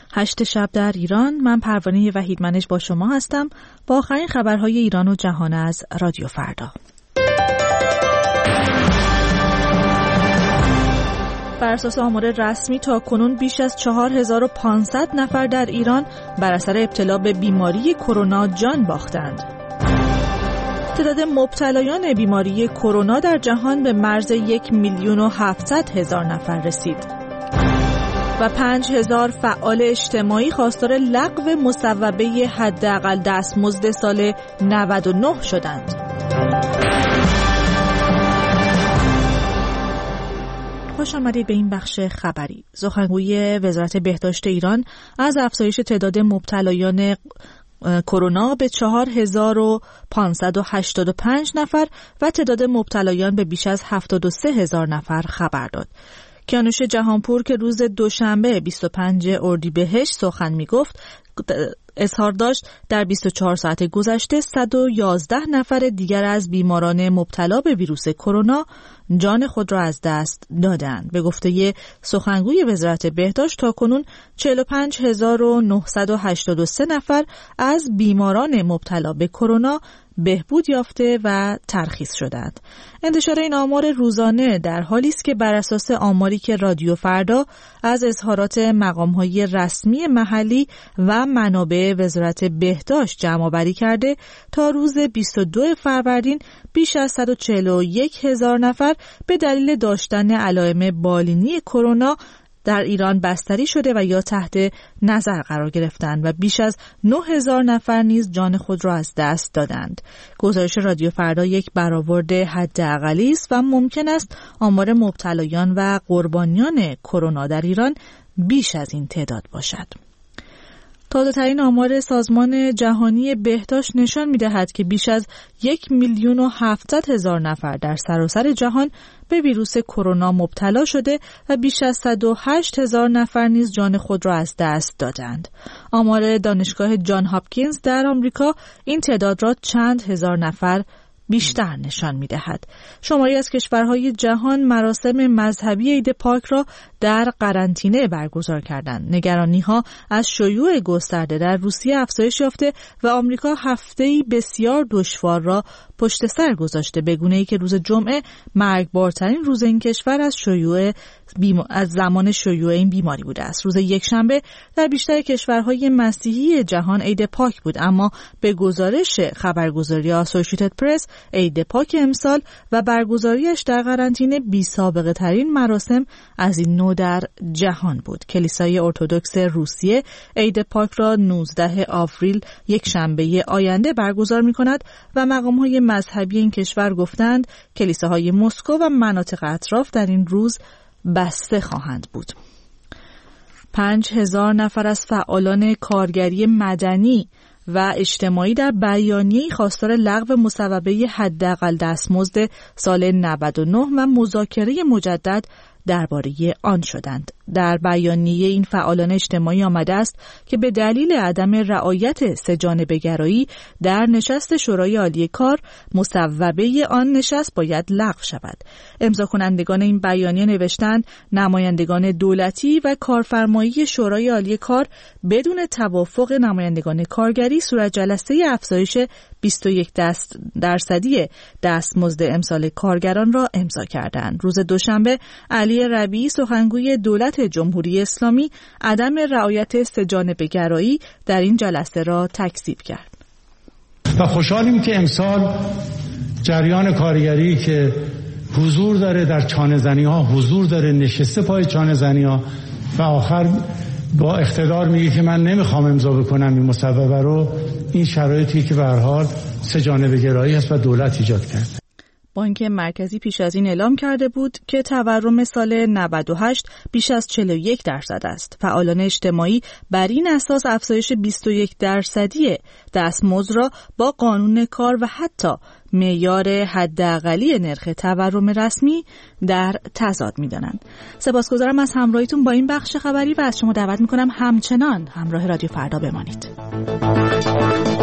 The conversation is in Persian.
8 شب در ایران. من پروانه وحیدمنش با شما هستم با آخرین خبرهای ایران و جهان از رادیو فردا. بر اساس آمار رسمی تا کنون بیش از 4500 نفر در ایران بر اثر ابتلا به بیماری کرونا جان باختند. تعداد مبتلایان بیماری کرونا در جهان به مرز 1,700,000 نفر رسید. و 5,000 فعال اجتماعی خواستار لغو مصوبه حداقل دستمزد سال 99 شدند. خوش آمدید به این بخش خبری. سخنگوی وزارت بهداشت ایران از افزایش تعداد مبتلایان کرونا به 4,585 نفر و تعداد مبتلایان به بیش از 73,000 نفر خبر داد. کیانوش جهانپور که روز دوشنبه 25 اردیبهشت سخن می‌گفت اظهار داشت در 24 ساعت گذشته 111 نفر دیگر از بیماران مبتلا به ویروس کرونا جان خود را از دست دادند. به گفته سخنگوی وزارت بهداشت تاکنون 45,983 نفر از بیماران مبتلا به کرونا بهبود یافته و ترخیص شدند. انتشار این آمار روزانه در حالی است که بر اساس آماری که رادیو فردا از اظهارات مقام‌های رسمی محلی و منابع وزارت بهداشت جمع‌آوری کرده تا روز 22 فروردین بیش از 141,000 نفر به دلیل داشتن علائم بالینی کرونا در ایران بستری شده و یا تحت نظر قرار گرفتند و بیش از 9,000 نفر نیز جان خود را از دست دادند. گزارش رادیو فردا یک برآورد حداقلی است و ممکن است آمار مبتلایان و قربانیان کرونا در ایران بیش از این تعداد باشد. تازه‌ترین آمار سازمان جهانی بهداشت نشان می‌دهد که بیش از 1,700,000 نفر در سراسر جهان به ویروس کرونا مبتلا شده و بیش از 108,000 نفر نیز جان خود را از دست دادند. آمار دانشگاه جان هاپکینز در آمریکا این تعداد را چند هزار نفر بیشتر نشان می‌دهد. شماری از کشورهای جهان مراسم مذهبی عید پاک را در قرنطینه برگزار کردند. نگرانی‌ها از شیوع گسترده در روسیه افزایش یافته و آمریکا هفته‌ای بسیار دشوار را پشت سر گذاشته، به گونه‌ای که روز جمعه مرگبارترین روز این کشور از زمان شیوع این بیماری بوده است. روز یکشنبه در بیشتر کشورهای مسیحی جهان عید پاک بود، اما به گزارش خبرگزاری آسوشیتد پرس عید پاک امسال و برگزاریش در قرنطینه بی سابقه ترین مراسم از این نوع در جهان بود. کلیسای ارتدوکس روسیه عید پاک را 19 آوریل یک شنبه آینده برگزار می‌کند و مقام‌های مذهبی این کشور گفتند کلیساهای مسکو و مناطق اطراف در این روز بسته خواهند بود. 5,000 نفر از فعالان کارگری مدنی و اجتماعی در بیانیه‌ای خواستار لغو مصوبه حداقل دستمزد سال 99 و مذاکره مجدد درباره آن شدند. در بیانیه این فعالان اجتماعی آمده است که به دلیل عدم رعایت سه‌جانبه‌گرایی در نشست شورای عالی کار مصوبه آن نشست باید لغو شود. امضا کنندگان این بیانیه نوشتند نمایندگان دولتی و کارفرمایی شورای عالی کار بدون توافق نمایندگان کارگری صورت جلسه افزایش 21% دستمزد امسال کارگران را امضا کردند. روز دوشنبه علی ربیعی سخنگوی دولت جمهوری اسلامی عدم رعایت سه‌جانبه‌گرایی در این جلسه را تکذیب کرد. و خوشحالیم که امسال جریان کارگری که حضور داره در چانه‌زنی‌ها، حضور داره نشسته پای چانه‌زنی‌ها و آخر با اقتدار میگه که من نمیخوام امضا بکنم این مصوبه رو، این شرایطی که به هر حال سه‌جانبه‌گرایی است و دولت ایجاد کرد. بانک مرکزی پیش از این اعلام کرده بود که تورم سال 98 بیش از 41% است. فعالان اجتماعی بر این اساس افزایش 21% دستمزد را با قانون کار و حتی معیار حداقلی نرخ تورم رسمی در تضاد می‌دانند. سپاسگزارم از همراهیتون با این بخش خبری و از شما دعوت می‌کنم همچنان همراه رادیو فردا بمانید.